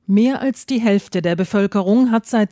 Mehr als die Hälfte der Bevölkerung hat seit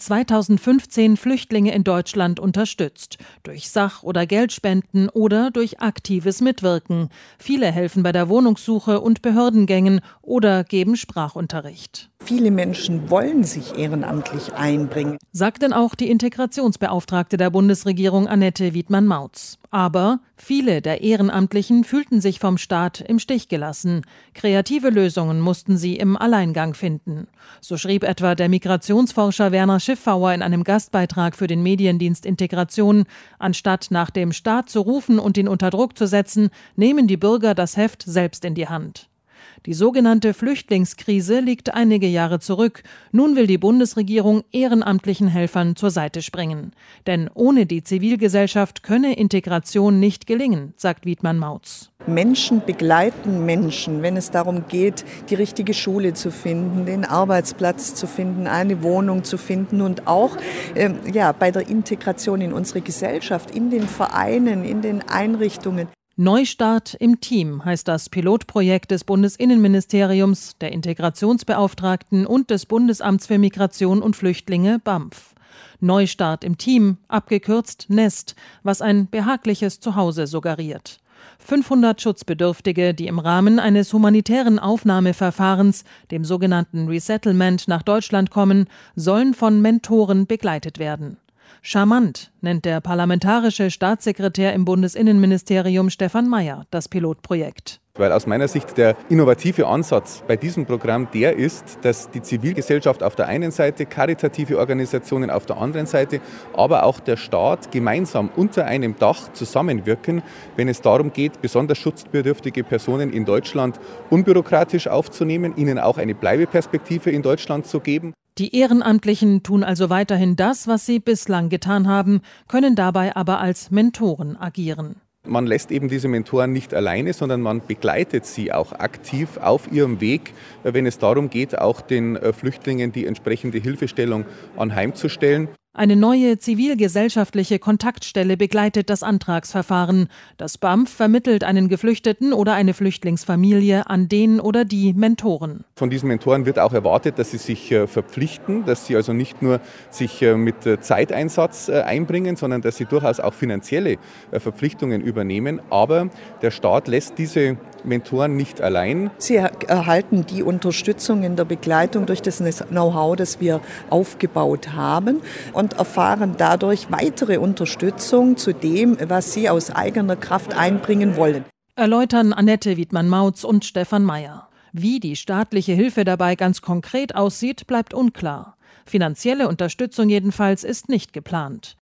2015 Flüchtlinge in Deutschland unterstützt. Durch Sach- oder Geldspenden oder durch aktives Mitwirken. Viele helfen bei der Wohnungssuche und Behördengängen oder geben Sprachunterricht. Viele Menschen wollen sich ehrenamtlich einbringen, Sagt denn auch die Integrationsbeauftragte der Bundesregierung Annette Wiedmann-Mautz. Aber viele der Ehrenamtlichen fühlten sich vom Staat im Stich gelassen. Kreative Lösungen mussten sie im Alleingang finden. So schrieb etwa der Migrationsforscher Werner Schiffauer in einem Gastbeitrag für den Mediendienst Integration: Anstatt nach dem Staat zu rufen und ihn unter Druck zu setzen, nehmen die Bürger das Heft selbst in die Hand. Die sogenannte Flüchtlingskrise liegt einige Jahre zurück. Nun will die Bundesregierung ehrenamtlichen Helfern zur Seite springen. Denn ohne die Zivilgesellschaft könne Integration nicht gelingen, sagt Wiedmann-Mautz. Menschen begleiten Menschen, wenn es darum geht, die richtige Schule zu finden, den Arbeitsplatz zu finden, eine Wohnung zu finden und auch bei der Integration in unsere Gesellschaft, in den Vereinen, in den Einrichtungen. Neustart im Team heißt das Pilotprojekt des Bundesinnenministeriums, der Integrationsbeauftragten und des Bundesamts für Migration und Flüchtlinge BAMF. Neustart im Team, abgekürzt NEST, was ein behagliches Zuhause suggeriert. 500 Schutzbedürftige, die im Rahmen eines humanitären Aufnahmeverfahrens, dem sogenannten Resettlement, nach Deutschland kommen, sollen von Mentoren begleitet werden. Charmant nennt der parlamentarische Staatssekretär im Bundesinnenministerium Stefan Mayer das Pilotprojekt. Weil aus meiner Sicht der innovative Ansatz bei diesem Programm der ist, dass die Zivilgesellschaft auf der einen Seite, karitative Organisationen auf der anderen Seite, aber auch der Staat gemeinsam unter einem Dach zusammenwirken, wenn es darum geht, besonders schutzbedürftige Personen in Deutschland unbürokratisch aufzunehmen, ihnen auch eine Bleibeperspektive in Deutschland zu geben. Die Ehrenamtlichen tun also weiterhin das, was sie bislang getan haben, können dabei aber als Mentoren agieren. Man lässt eben diese Mentoren nicht alleine, sondern man begleitet sie auch aktiv auf ihrem Weg, wenn es darum geht, auch den Flüchtlingen die entsprechende Hilfestellung anheimzustellen. Eine neue zivilgesellschaftliche Kontaktstelle begleitet das Antragsverfahren. Das BAMF vermittelt einen Geflüchteten oder eine Flüchtlingsfamilie an den oder die Mentoren. Von diesen Mentoren wird auch erwartet, dass sie sich verpflichten, dass sie also nicht nur sich mit Zeiteinsatz einbringen, sondern dass sie durchaus auch finanzielle Verpflichtungen übernehmen. Aber der Staat lässt diese Mentoren nicht allein. Sie erhalten die Unterstützung in der Begleitung durch das Know-how, das wir aufgebaut haben, und erfahren dadurch weitere Unterstützung zu dem, was sie aus eigener Kraft einbringen wollen. Erläutern Annette Wiedmann-Mautz und Stefan Mayer. Wie die staatliche Hilfe dabei ganz konkret aussieht, bleibt unklar. Finanzielle Unterstützung jedenfalls ist nicht geplant.